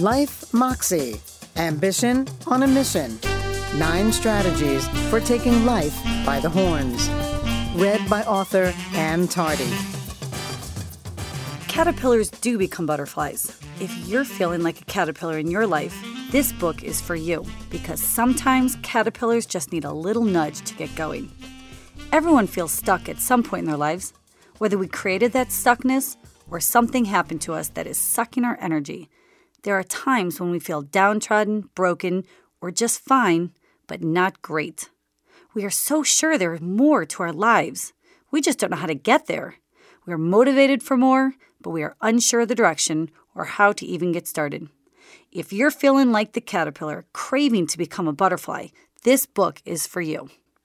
Life Moxie. Ambition on a mission. 9 strategies for taking life by the horns. Read by author Anne Tardy. Caterpillars do become butterflies. If you're feeling like a caterpillar in your life, this book is for you, because sometimes caterpillars just need a little nudge to get going. Everyone feels stuck at some point in their lives, whether we created that stuckness or something happened to us that is sucking our energy. There are times when we feel downtrodden, broken, or just fine, but not great. We are so sure there is more to our lives. We just don't know how to get there. We are motivated for more, but we are unsure of the direction or how to even get started. If you're feeling like the caterpillar, craving to become a butterfly, this book is for you.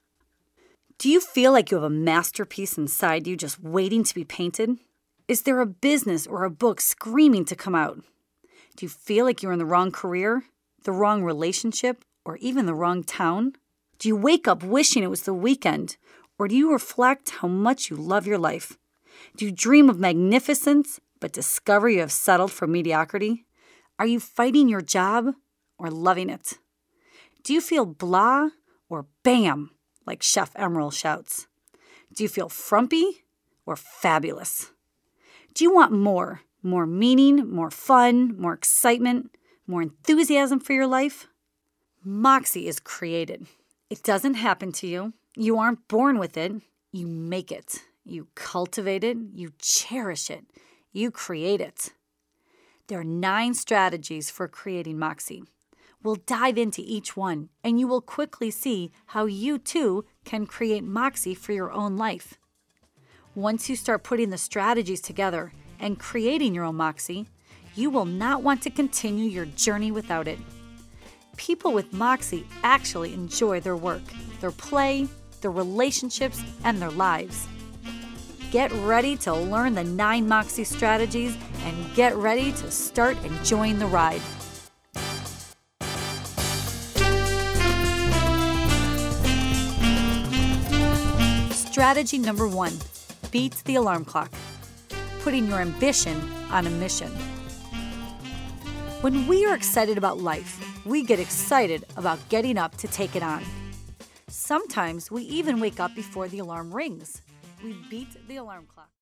Do you feel like you have a masterpiece inside you just waiting to be painted? Is there a business or a book screaming to come out? Do you feel like you're in the wrong career, the wrong relationship, or even the wrong town? Do you wake up wishing it was the weekend, or do you reflect how much you love your life? Do you dream of magnificence, but discover you have settled for mediocrity? Are you fighting your job or loving it? Do you feel blah or bam, like Chef Emerald shouts? Do you feel frumpy or fabulous? Do you want more meaning, more fun, more excitement, more enthusiasm for your life? Moxie is created. It doesn't happen to you. You aren't born with it. You make it. You cultivate it. You cherish it. You create it. There are 9 strategies for creating Moxie. We'll dive into each one, and you will quickly see how you too can create Moxie for your own life. Once you start putting the strategies together and creating your own Moxie, you will not want to continue your journey without it. People with Moxie actually enjoy their work, their play, their relationships, and their lives. Get ready to learn the 9 Moxie strategies and get ready to start enjoying the ride. Strategy number 1, beat the alarm clock. Putting your ambition on a mission. When we are excited about life, we get excited about getting up to take it on. Sometimes we even wake up before the alarm rings. We beat the alarm clock.